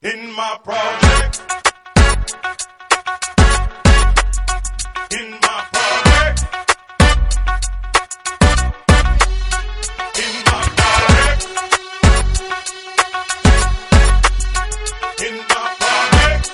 In my project. In my project. In my project. In my project.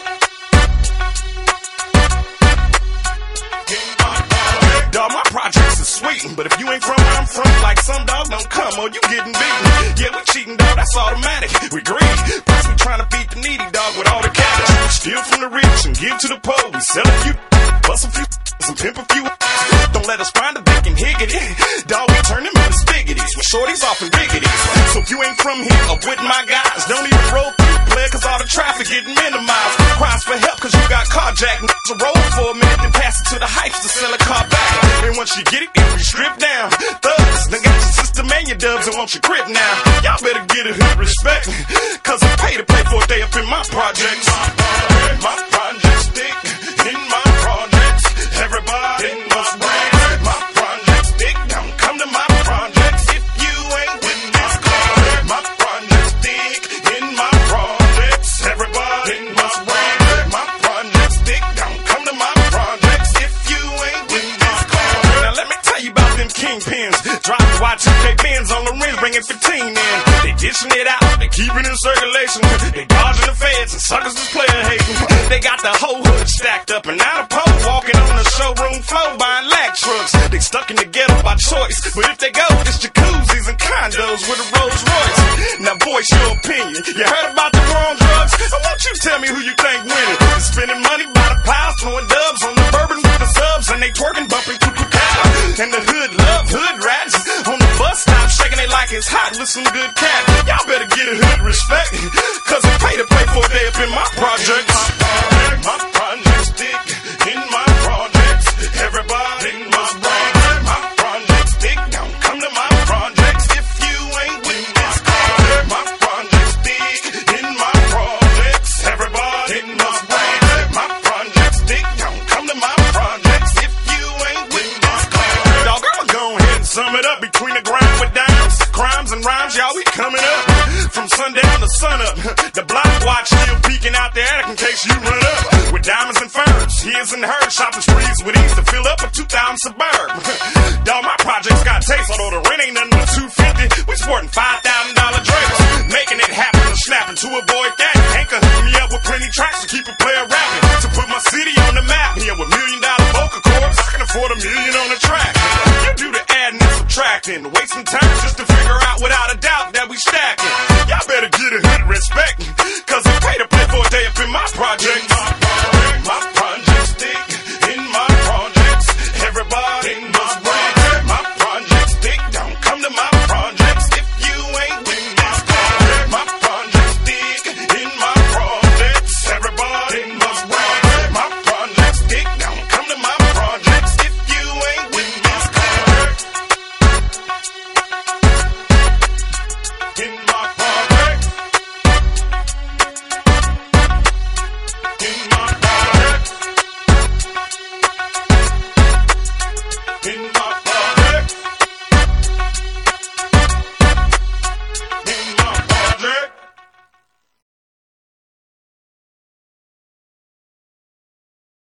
In my project. Dog, my projects is sweet, but if you ain't from where I'm from, like some dog don't come or you getting beaten. Yeah, we cheating, dog, that's automatic. We greedy. Plus we trying to beat the needy, dog, with all the cash. Steal from the rich and give to the poor. We sell a few, bust a few, and pimp a few. Don't let us find a bacon higgity. Dog, we turn them into spaghettis with shorties off and biggities. So if you ain't from here or with my guys, don't even roll through, player, cause all the traffic getting minimized. Cries for help cause you got carjacked. So roll for a minute, then pass it to the hypes to sell a car back. And once you get it, then we strip down. Thugs, they got your sister man, your dubs, and want your grip now. Y'all better get a hood respect, cause I pay to play for a day up in my projects. My projects stick in my projects. Everybody must brag. My projects stick, don't come to my projects if you ain't with this car. My projects stick in my projects. Everybody must brag. My projects stick, don't come to my projects if you ain't with this car. Now let me tell you about them kingpins. Drop the Y2K Benz on the rims, bringing 15 in. They dishing it out, they keeping it in circulation. They dodging the feds and suckers is player hating. They got the whole hood stacked up and now the pole walking on the showroom floor buying lag trucks. They stuck in the ghetto by choice, but if they go, it's jacuzzis and condos with a Rolls Royce. Now voice your opinion. You heard about the war on drugs? I want you to tell me who you think winning. Spending money by the piles, throwing dubs on the bourbon with the subs, and they twerking, bumping cuckoo cow. And the hood love hood rats on the bus stop, shaking it like it's hot with some good cat. Y'all better get a hood respect, cause I pay to play for a day up in my projects. My projects stick in my projects. Everybody must brag. My projects stick, don't come to my projects if you ain't with this car. My projects stick in my projects. Everybody must brag. My projects stick, don't come to my projects if you ain't with this car. Dog, I'ma go ahead and sum it up between the grind with dimes, crimes and rhymes, y'all, we coming up. From sundown to sunup, the block watch still peeking out the attic in case you run up. With diamonds and furs, his and hers, shopping sprees with ease to fill up a 2,000 Suburb. Dog, my projects got taste, although the rent ain't nothing but $250. We sporting $5,000 drakes, making it happen and snapping to avoid that. Anchor hooked me up with plenty tracks to keep a player rapping, to put my city on the map. Here with $1 million vocal cords, I can afford $1 million on the track.